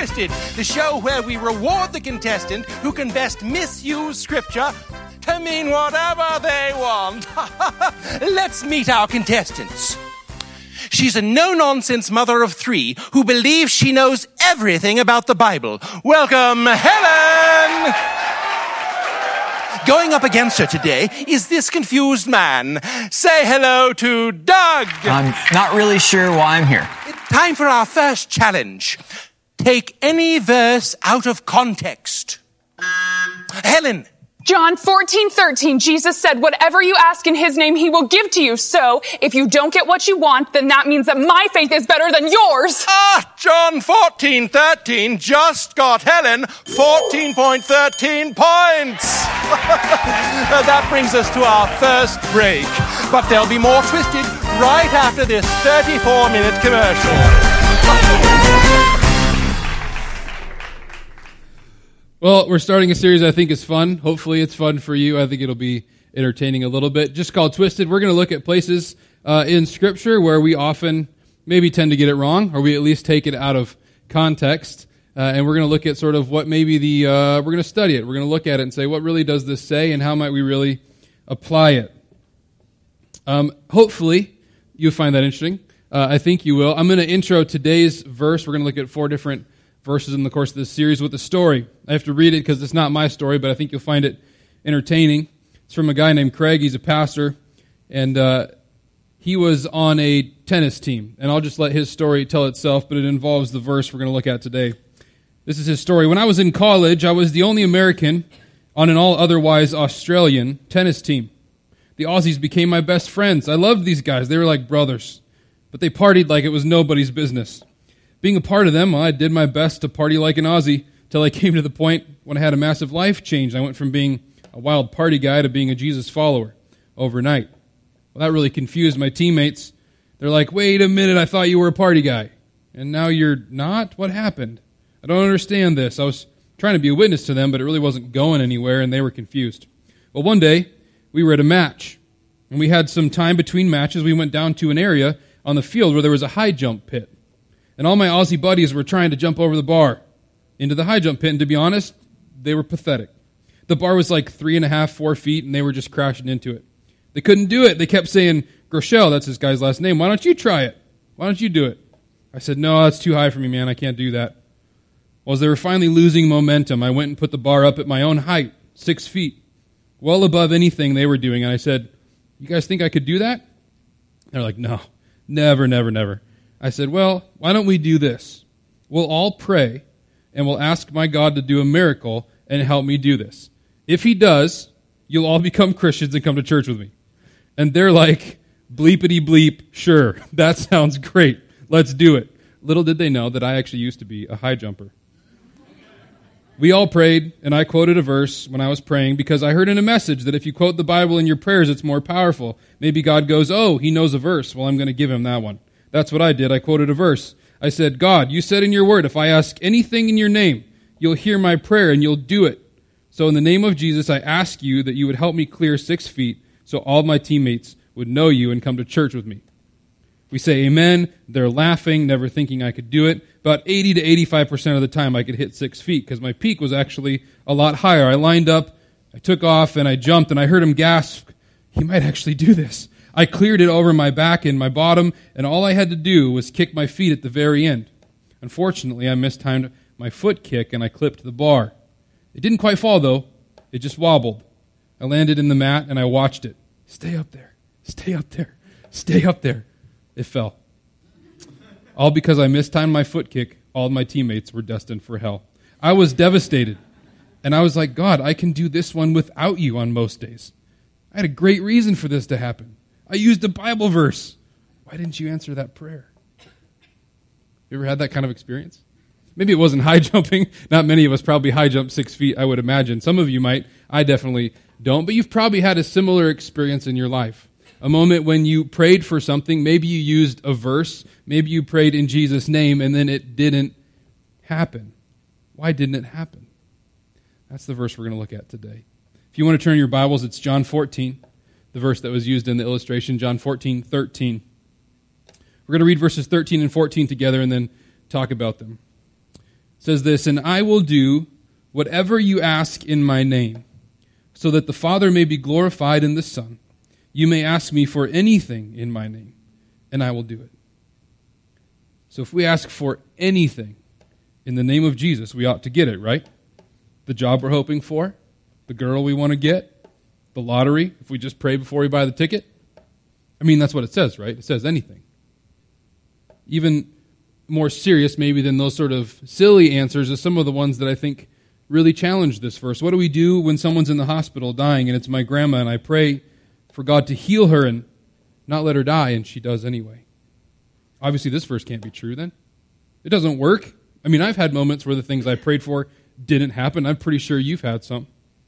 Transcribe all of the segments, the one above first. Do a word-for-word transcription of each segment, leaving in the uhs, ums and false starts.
Twisted, the show where we reward the contestant who can best misuse scripture to mean whatever they want. Let's meet our contestants. She's a no-nonsense mother of three who believes she knows everything about the Bible. Welcome, Helen! Going up against her today is this confused man. Say hello to Doug. I'm not really sure why I'm here. Time for our first challenge. Take any verse out of context. Helen. John fourteen thirteen, Jesus said, whatever you ask in his name, he will give to you. So, if you don't get what you want, then that means that my faith is better than yours. Ah, John fourteen thirteen just got Helen fourteen point one three points. That brings us to our first break. But there'll be more Twisted right after this thirty-four minute commercial. Well, we're starting a series I think is fun. Hopefully it's fun for you. I think it'll be entertaining a little bit. Just called Twisted. We're going to look at places uh, in Scripture where we often maybe tend to get it wrong, or we at least take it out of context. Uh, and we're going to look at sort of what maybe the, uh, we're going to study it. We're going to look at it and say, what really does this say, and how might we really apply it? Um, hopefully you'll find that interesting. Uh, I think you will. I'm going to intro today's verse. We're going to look at four different verses in the course of this series with a story. I have to read it because it's not my story, but I think you'll find it entertaining. It's from a guy named Craig. He's a pastor, and uh, he was on a tennis team. And I'll just let his story tell itself, but it involves the verse we're going to look at today. This is his story. When I was in college, I was the only American on an all otherwise Australian tennis team. The Aussies became my best friends. I loved these guys. They were like brothers, but they partied like it was nobody's business. Being a part of them, well, I did my best to party like an Aussie till I came to the point when I had a massive life change. I went from being a wild party guy to being a Jesus follower overnight. Well, that really confused my teammates. They're like, wait a minute, I thought you were a party guy. And now you're not? What happened? I don't understand this. I was trying to be a witness to them, but it really wasn't going anywhere, and they were confused. Well, one day, we were at a match, and we had some time between matches. We went down to an area on the field where there was a high jump pit. And all my Aussie buddies were trying to jump over the bar into the high jump pit. And to be honest, they were pathetic. The bar was like three and a half, four feet, and they were just crashing into it. They couldn't do it. They kept saying, Groeschel, that's this guy's last name, why don't you try it? Why don't you do it? I said, no, that's too high for me, man. I can't do that. Well, as they were finally losing momentum, I went and put the bar up at my own height, six feet, well above anything they were doing. And I said, you guys think I could do that? They're like, no, never, never, never. I said, well, why don't we do this? We'll all pray, and we'll ask my God to do a miracle and help me do this. If he does, you'll all become Christians and come to church with me. And they're like, bleepity bleep, sure, that sounds great. Let's do it. Little did they know that I actually used to be a high jumper. We all prayed, and I quoted a verse when I was praying because I heard in a message that if you quote the Bible in your prayers, it's more powerful. Maybe God goes, oh, he knows a verse. Well, I'm going to give him that one. That's what I did. I quoted a verse. I said, God, you said in your word, if I ask anything in your name, you'll hear my prayer and you'll do it. So in the name of Jesus, I ask you that you would help me clear six feet so all my teammates would know you and come to church with me. We say amen. They're laughing, never thinking I could do it. About eighty to eighty-five percent of the time I could hit six feet because my peak was actually a lot higher. I lined up, I took off, and I jumped, and I heard him gasp, he might actually do this. I cleared it over my back and my bottom, and all I had to do was kick my feet at the very end. Unfortunately, I mistimed my foot kick, and I clipped the bar. It didn't quite fall, though. It just wobbled. I landed in the mat, and I watched it. Stay up there. Stay up there. Stay up there. It fell. All because I mistimed my foot kick, all of my teammates were destined for hell. I was devastated, and I was like, God, I can do this one without you on most days. I had a great reason for this to happen. I used a Bible verse. Why didn't you answer that prayer? You ever had that kind of experience? Maybe it wasn't high jumping. Not many of us probably high jump six feet, I would imagine. Some of you might. I definitely don't. But you've probably had a similar experience in your life. A moment when you prayed for something. Maybe you used a verse. Maybe you prayed in Jesus' name, and then it didn't happen. Why didn't it happen? That's the verse we're going to look at today. If you want to turn your Bibles, it's John fourteen. The verse that was used in the illustration, John fourteen thirteen. We're going to read verses thirteen and fourteen together and then talk about them. says this, "And I will do whatever you ask in my name, so that the Father may be glorified in the Son. You may ask me for anything in my name, and I will do it." So if we ask for anything in the name of Jesus, we ought to get it, right? The job we're hoping for, the girl we want to get, the lottery, if we just pray before we buy the ticket. I mean, that's what it says, right? It says anything. Even more serious maybe than those sort of silly answers is some of the ones that I think really challenge this verse. What do we do when someone's in the hospital dying and it's my grandma and I pray for God to heal her and not let her die, and she does anyway? Obviously this verse can't be true then. It doesn't work. I mean, I've had moments where the things I prayed for didn't happen. I'm pretty sure you've had some.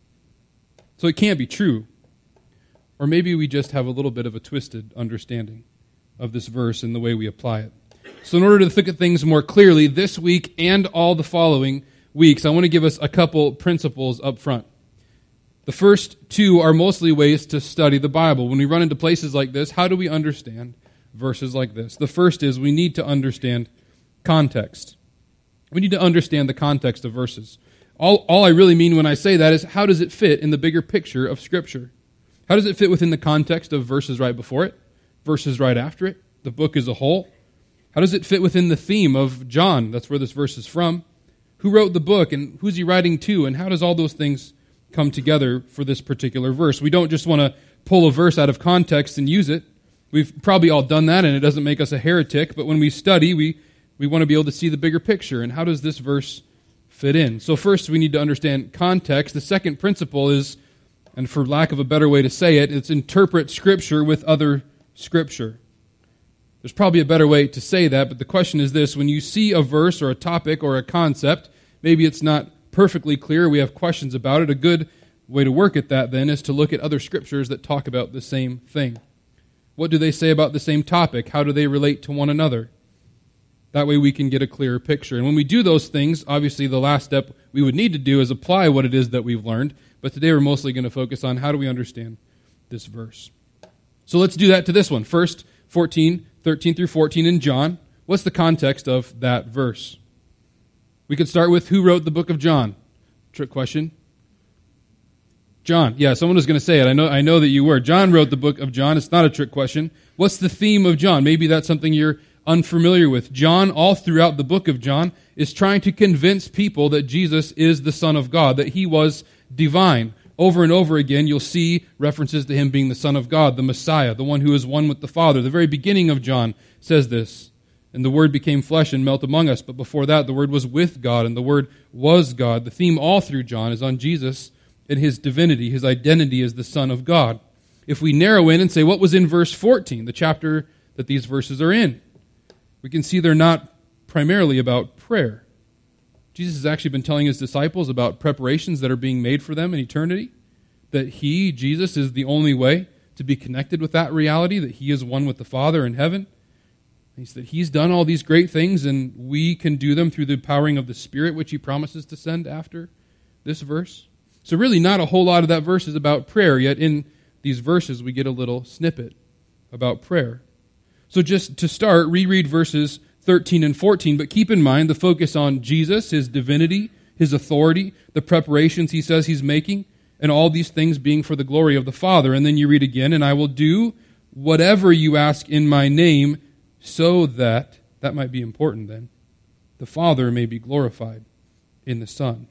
So it can't be true. Or maybe we just have a little bit of a twisted understanding of this verse and the way we apply it. So in order to look at things more clearly this week and all the following weeks, I want to give us a couple principles up front. The first two are mostly ways to study the Bible. When we run into places like this, how do we understand verses like this? The first is we need to understand context. We need to understand the context of verses. All, all I really mean when I say that is, how does it fit in the bigger picture of Scripture? How does it fit within the context of verses right before it, verses right after it, the book as a whole? How does it fit within the theme of John? That's where this verse is from. Who wrote the book, and who's he writing to, and how does all those things come together for this particular verse? We don't just want to pull a verse out of context and use it. We've probably all done that, and it doesn't make us a heretic, but when we study, we, we want to be able to see the bigger picture, and how does this verse fit in? So first, we need to understand context. The second principle is, and for lack of a better way to say it, it's interpret Scripture with other Scripture. There's probably a better way to say that, but the question is this: when you see a verse or a topic or a concept, maybe it's not perfectly clear, we have questions about it, a good way to work at that then is to look at other Scriptures that talk about the same thing. What do they say about the same topic? How do they relate to one another? That way we can get a clearer picture. And when we do those things, obviously the last step we would need to do is apply what it is that we've learned. But today we're mostly going to focus on how do we understand this verse. So let's do that to this one. First, fourteen, thirteen through fourteen in John. What's the context of that verse? We could start with who wrote the book of John? Trick question. John. Yeah, someone was going to say it. I know, I know that you were. John wrote the book of John. It's not a trick question. What's the theme of John? Maybe that's something you're unfamiliar with. John, all throughout the book of John, is trying to convince people that Jesus is the Son of God, that he was divine. Over and over again, you'll see references to him being the Son of God, the Messiah, the one who is one with the Father. The very beginning of John says this, "And the Word became flesh and dwelt among us." But before that, the Word was with God, and the Word was God. The theme all through John is on Jesus and his divinity, his identity as the Son of God. If we narrow in and say, what was in verse fourteen, the chapter that these verses are in, we can see they're not primarily about prayer. Jesus has actually been telling his disciples about preparations that are being made for them in eternity, that he, Jesus, is the only way to be connected with that reality, that he is one with the Father in heaven. He said he's done all these great things, and we can do them through the powering of the Spirit, which he promises to send after this verse. So really not a whole lot of that verse is about prayer, yet in these verses we get a little snippet about prayer. So just to start, reread verses thirteen and fourteen, but keep in mind the focus on Jesus, his divinity, his authority, the preparations he says he's making, and all these things being for the glory of the Father. And then you read again, "And I will do whatever you ask in my name, so that," that might be important then, "the Father may be glorified in the Son."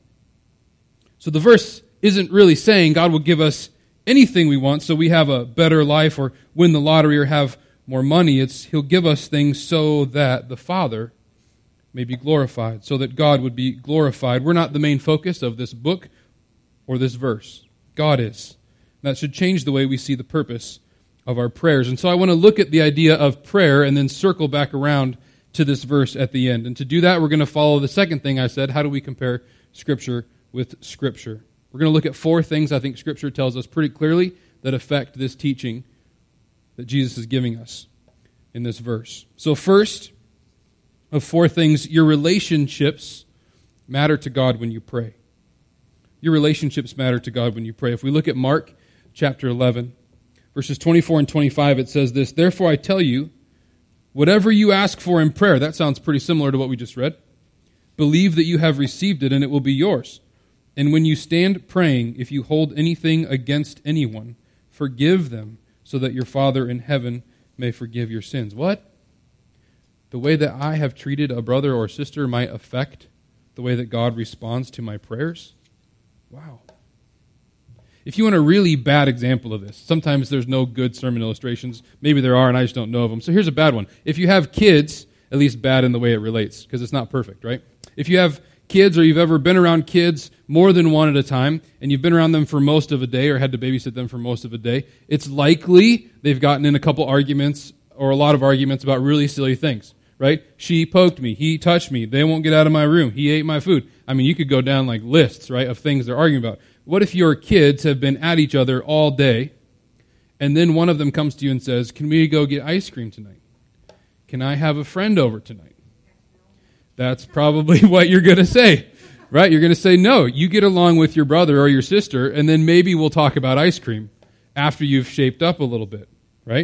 So the verse isn't really saying God will give us anything we want so we have a better life or win the lottery or have more money. It's he'll give us things so that the Father may be glorified, so that God would be glorified. We're not the main focus of this book or this verse. God is. That should change the way we see the purpose of our prayers. And so I want to look at the idea of prayer and then circle back around to this verse at the end. And to do that, we're going to follow the second thing I said. How do we compare Scripture with Scripture? We're going to look at four things I think Scripture tells us pretty clearly that affect this teaching that Jesus is giving us in this verse. So first of four things, your relationships matter to God when you pray. Your relationships matter to God when you pray. If we look at Mark chapter eleven, verses twenty-four and twenty-five, it says this, "Therefore I tell you, whatever you ask for in prayer," that sounds pretty similar to what we just read, Believe that you have received it, and it will be yours. And when you stand praying, if you hold anything against anyone, forgive them, so that your Father in heaven may forgive your sins. What? The way that I have treated a brother or sister might affect the way that God responds to my prayers? Wow. If you want a really bad example of this, sometimes there's no good sermon illustrations. Maybe there are, and I just don't know of them. So here's a bad one. If you have kids, at least bad in the way it relates, because it's not perfect, right? If you have kids, or you've ever been around kids more than one at a time, and you've been around them for most of a day or had to babysit them for most of a day, it's likely they've gotten in a couple arguments or a lot of arguments about really silly things, right? She poked me. He touched me. They won't get out of my room. He ate my food. I mean, you could go down like lists, right, of things they're arguing about. What if your kids have been at each other all day, and then one of them comes to you and says, can we go get ice cream tonight? Can I have a friend over tonight? That's probably what you're going to say, right? You're going to say, no, you get along with your brother or your sister, and then maybe we'll talk about ice cream after you've shaped up a little bit, right?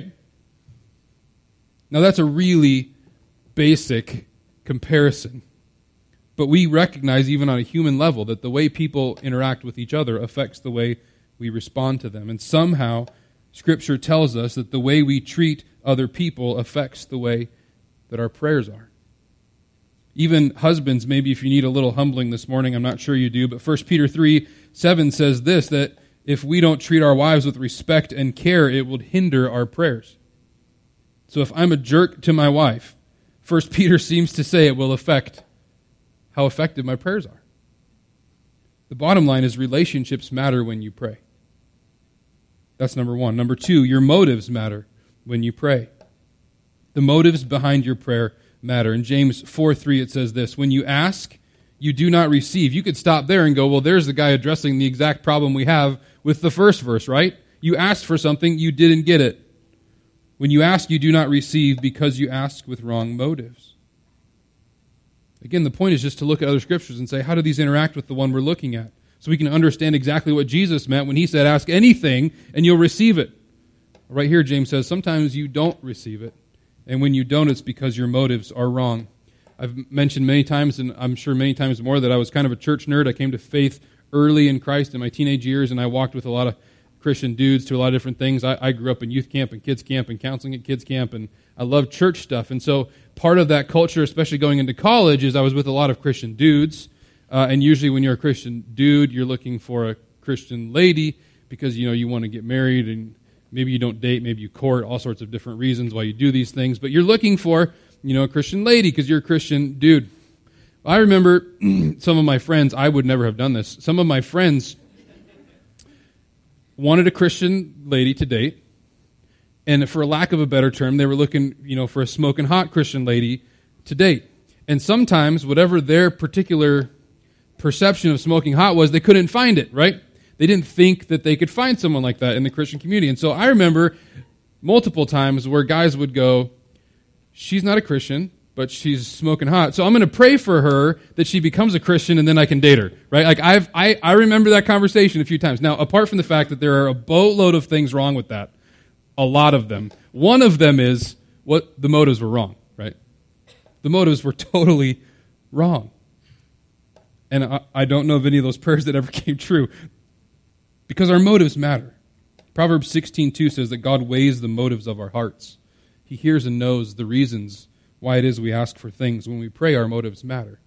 Now, that's a really basic comparison. But we recognize, even on a human level, that the way people interact with each other affects the way we respond to them. And somehow, Scripture tells us that the way we treat other people affects the way that our prayers are. Even husbands, maybe if you need a little humbling this morning, I'm not sure you do, but First Peter three seven says this, that if we don't treat our wives with respect and care, it will hinder our prayers. So if I'm a jerk to my wife, First Peter seems to say it will affect how effective my prayers are. The bottom line is relationships matter when you pray. That's number one. Number two, your motives matter when you pray. The motives behind your prayer matter. In James four three it says this, when you ask, you do not receive. You could stop there and go, well, there's the guy addressing the exact problem we have with the first verse, right? You asked for something, you didn't get it. When you ask, you do not receive because you ask with wrong motives. Again, the point is just to look at other scriptures and say, how do these interact with the one we're looking at? So we can understand exactly what Jesus meant when he said, ask anything and you'll receive it. Right here, James says, sometimes you don't receive it. And when you don't, it's because your motives are wrong. I've mentioned many times, and I'm sure many times more, that I was kind of a church nerd. I came to faith early in Christ in my teenage years, and I walked with a lot of Christian dudes to a lot of different things. I, I grew up in youth camp and kids camp and counseling at kids camp, and I love church stuff. And so part of that culture, especially going into college, is I was with a lot of Christian dudes. Uh, and usually when you're a Christian dude, you're looking for a Christian lady because, you know, you want to get married, and maybe you don't date, maybe you court, all sorts of different reasons why you do these things. But you're looking for, you know, a Christian lady because you're a Christian dude. I remember some of my friends, I would never have done this. Some of my friends wanted a Christian lady to date, and for lack of a better term, they were looking, you know, for a smoking hot Christian lady to date. And sometimes, whatever their particular perception of smoking hot was, they couldn't find it, right? They didn't think that they could find someone like that in the Christian community. And so I remember multiple times where guys would go, she's not a Christian, but she's smoking hot, so I'm going to pray for her that she becomes a Christian, and then I can date her, right? Like I've, I, I remember that conversation a few times. Now, apart from the fact that there are a boatload of things wrong with that, a lot of them, one of them is what the motives were wrong, right? The motives were totally wrong. And I, I don't know of any of those prayers that ever came true, because our motives matter. Proverbs sixteen two says that God weighs the motives of our hearts. He hears and knows the reasons why it is we ask for things. When we pray, our motives matter.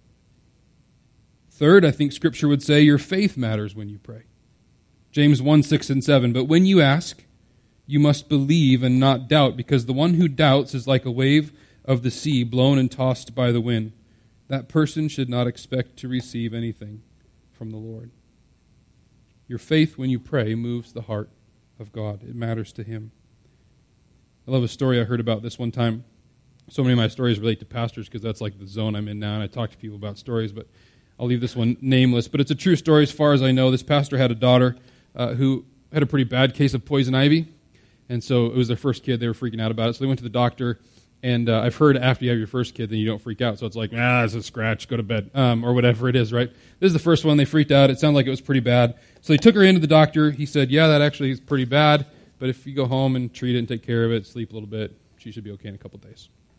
Third, I think Scripture would say your faith matters when you pray. James one, six and seven, but when you ask, you must believe and not doubt, because the one who doubts is like a wave of the sea blown and tossed by the wind. That person should not expect to receive anything from the Lord. Your faith when you pray moves the heart of God. It matters to Him. I love a story I heard about this one time. So many of my stories relate to pastors because that's like the zone I'm in now, and I talk to people about stories, but I'll leave this one nameless. But it's a true story as far as I know. This pastor had a daughter uh, who had a pretty bad case of poison ivy, and so it was their first kid. They were freaking out about it, so they went to the doctor, and uh, I've heard after you have your first kid, then you don't freak out. So it's like, ah, it's a scratch, go to bed, um, or whatever it is, right? This is the first one. They freaked out. It sounded like it was pretty bad. So they took her into the doctor. He said, yeah, that actually is pretty bad, but if you go home and treat it and take care of it, sleep a little bit, she should be okay in a couple days.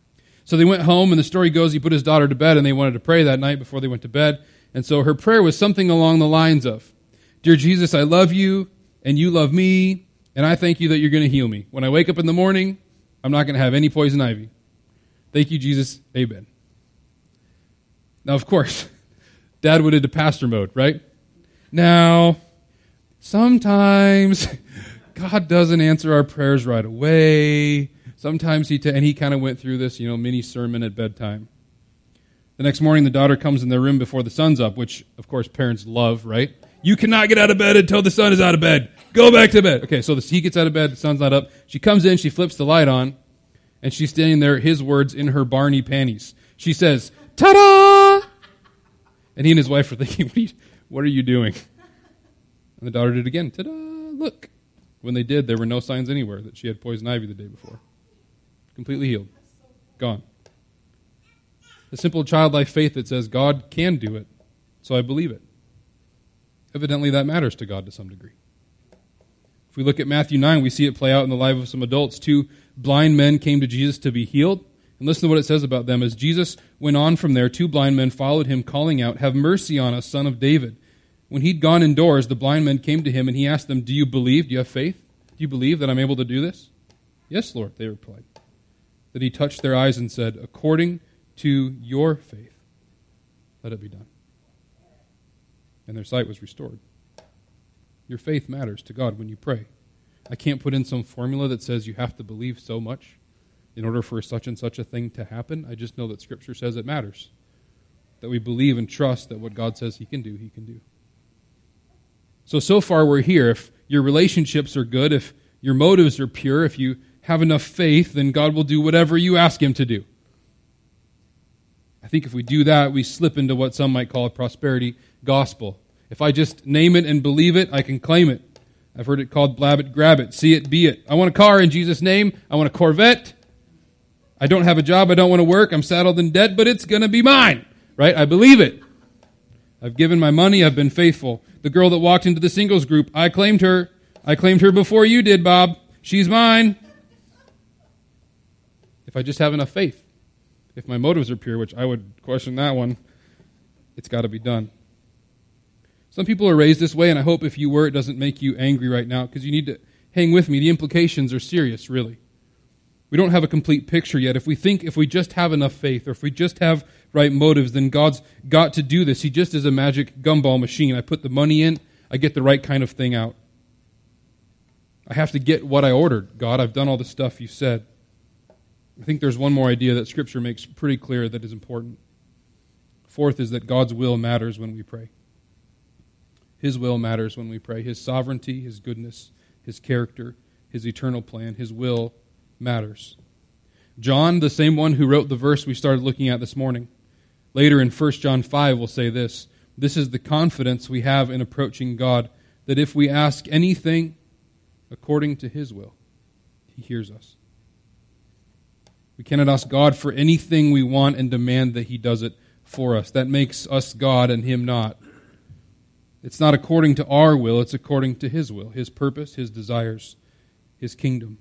So they went home, and the story goes he put his daughter to bed, and they wanted to pray that night before they went to bed. And so her prayer was something along the lines of, Dear Jesus, I love you, and you love me, and I thank you that you're going to heal me. When I wake up in the morning, I'm not going to have any poison ivy. Thank you, Jesus. Amen. Now, of course, Dad went into pastor mode, right? Now, sometimes God doesn't answer our prayers right away. Sometimes he, t- and he kind of went through this, you know, mini sermon at bedtime. The next morning, the daughter comes in their room before the sun's up, which, of course, parents love, right? You cannot get out of bed until the sun is out of bed. Go back to bed. Okay, so the, he gets out of bed, the sun's not up. She comes in, she flips the light on, and she's standing there, his words, in her Barney panties. She says, ta-da! And he and his wife are thinking, what are you, what are you doing? And the daughter did it again. Ta-da! Look. When they did, there were no signs anywhere that she had poison ivy the day before. Completely healed. Gone. A simple childlike faith that says God can do it, so I believe it. Evidently, that matters to God to some degree. If we look at Matthew nine, we see it play out in the life of some adults. Two blind men came to Jesus to be healed. And listen to what it says about them. As Jesus went on from there, two blind men followed him, calling out, Have mercy on us, Son of David. When he'd gone indoors, the blind men came to him, and he asked them, Do you believe? Do you have faith? Do you believe that I'm able to do this? Yes, Lord, they replied. Then he touched their eyes and said, According to your faith, let it be done. And their sight was restored. Your faith matters to God when you pray. I can't put in some formula that says you have to believe so much in order for such and such a thing to happen. I just know that Scripture says it matters. That we believe and trust that what God says he can do, he can do. So, so far we're here. If your relationships are good, if your motives are pure, if you have enough faith, then God will do whatever you ask him to do. I think if we do that, we slip into what some might call a prosperity gospel. If I just name it and believe it, I can claim it. I've heard it called blab it, grab it, see it, be it. I want a car in Jesus' name. I want a Corvette. I don't have a job. I don't want to work. I'm saddled in debt, but it's going to be mine. Right? I believe it. I've given my money. I've been faithful. The girl that walked into the singles group, I claimed her. I claimed her before you did, Bob. She's mine. If I just have enough faith, if my motives are pure, which I would question that one, it's got to be done. Some people are raised this way, and I hope if you were, it doesn't make you angry right now, because you need to hang with me. The implications are serious, really. We don't have a complete picture yet. If we think if we just have enough faith, or if we just have right motives, then God's got to do this. He just is a magic gumball machine. I put the money in, I get the right kind of thing out. I have to get what I ordered. God, I've done all the stuff you said. I think there's one more idea that Scripture makes pretty clear that is important. Fourth is that God's will matters when we pray. His will matters when we pray. His sovereignty, His goodness, His character, His eternal plan, His will matters. John, the same one who wrote the verse we started looking at this morning, later in First John five will say this, this is the confidence we have in approaching God, that if we ask anything according to His will, He hears us. We cannot ask God for anything we want and demand that He does it for us. That makes us God and Him not. It's not according to our will, it's according to His will, His purpose, His desires, His kingdom.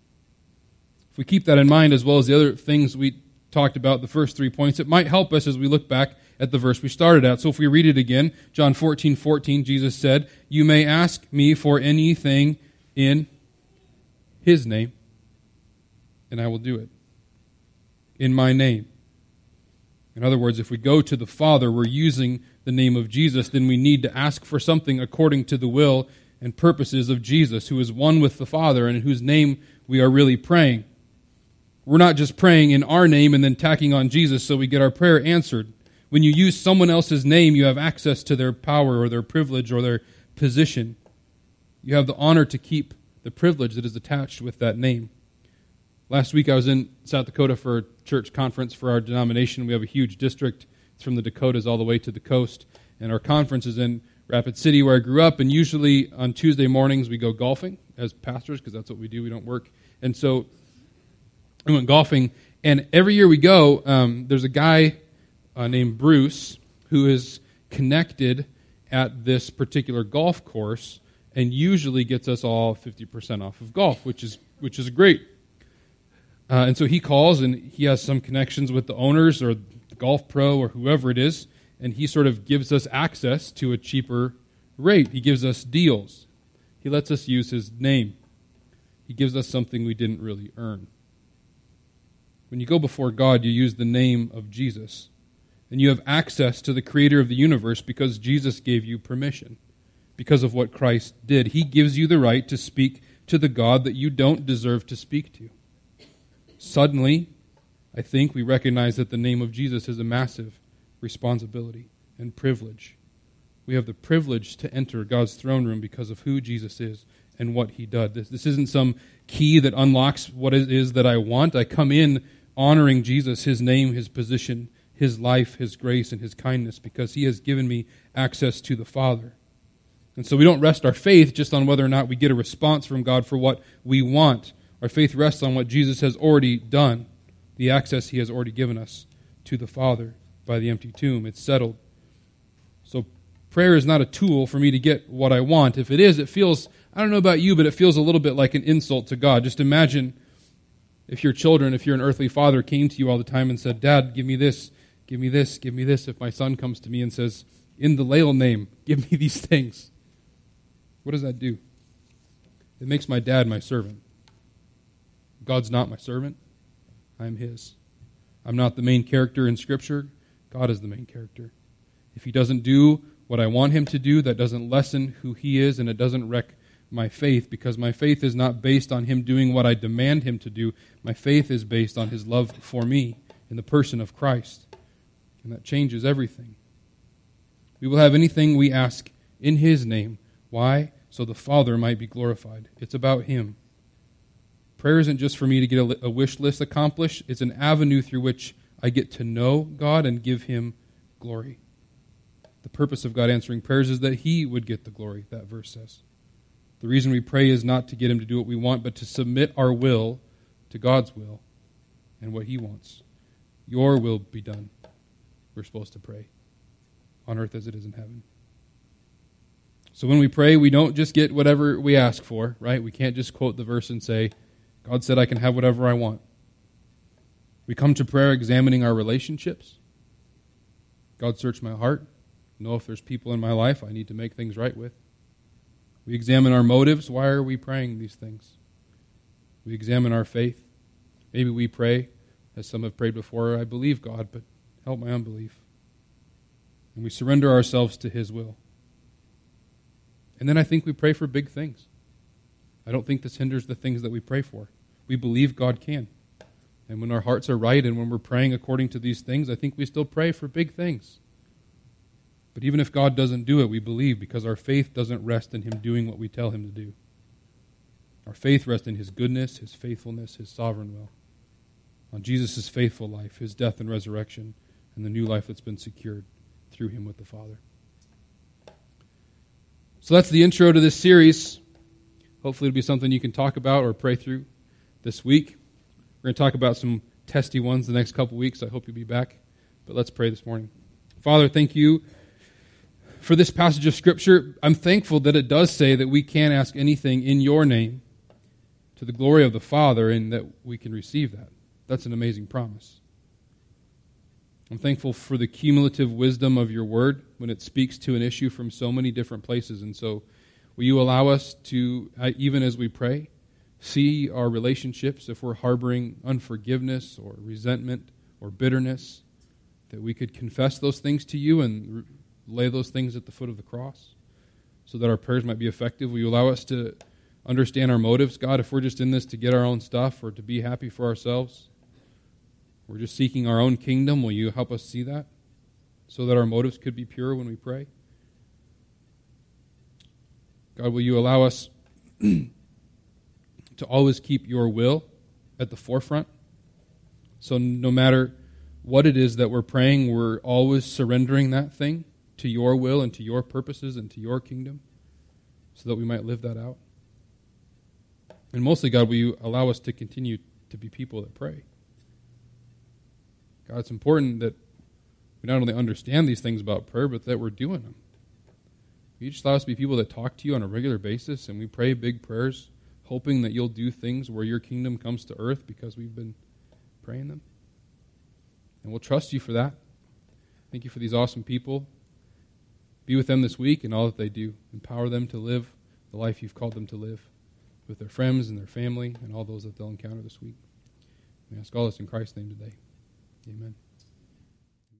If we keep that in mind, as well as the other things we talked about, the first three points, it might help us as we look back at the verse we started at. So if we read it again, John fourteen fourteen, Jesus said, you may ask me for anything in His name, and I will do it. In my name. In other words, if we go to the Father, we're using the name of Jesus, then we need to ask for something according to the will and purposes of Jesus, who is one with the Father and in whose name we are really praying. We're not just praying in our name and then tacking on Jesus so we get our prayer answered. When you use someone else's name, you have access to their power or their privilege or their position. You have the honor to keep the privilege that is attached with that name. Last week I was in South Dakota for a church conference for our denomination. We have a huge district. It's from the Dakotas all the way to the coast. And our conference is in Rapid City where I grew up. And usually on Tuesday mornings we go golfing as pastors because that's what we do. We don't work. And so we went golfing. And every year we go, um, there's a guy uh, named Bruce who is connected at this particular golf course and usually gets us all fifty percent off of golf, which is which is great. Uh, and so he calls, and he has some connections with the owners or the golf pro or whoever it is, and he sort of gives us access to a cheaper rate. He gives us deals. He lets us use his name. He gives us something we didn't really earn. When you go before God, you use the name of Jesus, and you have access to the creator of the universe because Jesus gave you permission, because of what Christ did. He gives you the right to speak to the God that you don't deserve to speak to. Suddenly, I think we recognize that the name of Jesus is a massive responsibility and privilege. We have the privilege to enter God's throne room because of who Jesus is and what he did. This, this isn't some key that unlocks what it is that I want. I come in honoring Jesus, his name, his position, his life, his grace, and his kindness because he has given me access to the Father. And so we don't rest our faith just on whether or not we get a response from God for what we want. Our faith rests on what Jesus has already done, the access he has already given us to the Father by the empty tomb. It's settled. So prayer is not a tool for me to get what I want. If it is, it feels, I don't know about you, but it feels a little bit like an insult to God. Just imagine if your children, if your an earthly father came to you all the time and said, Dad, give me this, give me this, give me this. If my son comes to me and says, in the Lael name, give me these things. What does that do? It makes my dad my servant. God's not my servant. I'm his. I'm not the main character in Scripture. God is the main character. If he doesn't do what I want him to do, that doesn't lessen who he is, and it doesn't wreck my faith, because my faith is not based on him doing what I demand him to do. My faith is based on his love for me in the person of Christ. And that changes everything. We will have anything we ask in his name. Why? So the Father might be glorified. It's about him. Prayer isn't just for me to get a, a wish list accomplished. It's an avenue through which I get to know God and give him glory. The purpose of God answering prayers is that he would get the glory, that verse says. The reason we pray is not to get him to do what we want, but to submit our will to God's will and what he wants. Your will be done, we're supposed to pray, on earth as it is in heaven. So when we pray, we don't just get whatever we ask for, right? We can't just quote the verse and say, God said I can have whatever I want. We come to prayer examining our relationships. God, search my heart. Know if there's people in my life I need to make things right with. We examine our motives. Why are we praying these things? We examine our faith. Maybe we pray, as some have prayed before, I believe God, but help my unbelief. And we surrender ourselves to his will. And then I think we pray for big things. I don't think this hinders the things that we pray for. We believe God can. And when our hearts are right and when we're praying according to these things, I think we still pray for big things. But even if God doesn't do it, we believe because our faith doesn't rest in him doing what we tell him to do. Our faith rests in his goodness, his faithfulness, his sovereign will. On Jesus' faithful life, his death and resurrection, and the new life that's been secured through him with the Father. So that's the intro to this series. Hopefully it'll be something you can talk about or pray through this week. We're going to talk about some testy ones the next couple weeks. I hope you'll be back. But let's pray this morning. Father, thank you for this passage of Scripture. I'm thankful that it does say that we can ask anything in your name to the glory of the Father and that we can receive that. That's an amazing promise. I'm thankful for the cumulative wisdom of your word when it speaks to an issue from so many different places. And so will you allow us to, even as we pray, see our relationships, if we're harboring unforgiveness or resentment or bitterness, that we could confess those things to you and re- lay those things at the foot of the cross so that our prayers might be effective. Will you allow us to understand our motives, God, if we're just in this to get our own stuff or to be happy for ourselves? We're just seeking our own kingdom. Will you help us see that so that our motives could be pure when we pray? God, will you allow us to always keep your will at the forefront? So no matter what it is that we're praying, we're always surrendering that thing to your will and to your purposes and to your kingdom so that we might live that out. And mostly, God, will you allow us to continue to be people that pray? God, it's important that we not only understand these things about prayer, but that we're doing them. Will you just allow us to be people that talk to you on a regular basis and we pray big prayers hoping that you'll do things where your kingdom comes to earth because we've been praying them. And we'll trust you for that. Thank you for these awesome people. Be with them this week and all that they do. Empower them to live the life you've called them to live with their friends and their family and all those that they'll encounter this week. We ask all this in Christ's name today. Amen.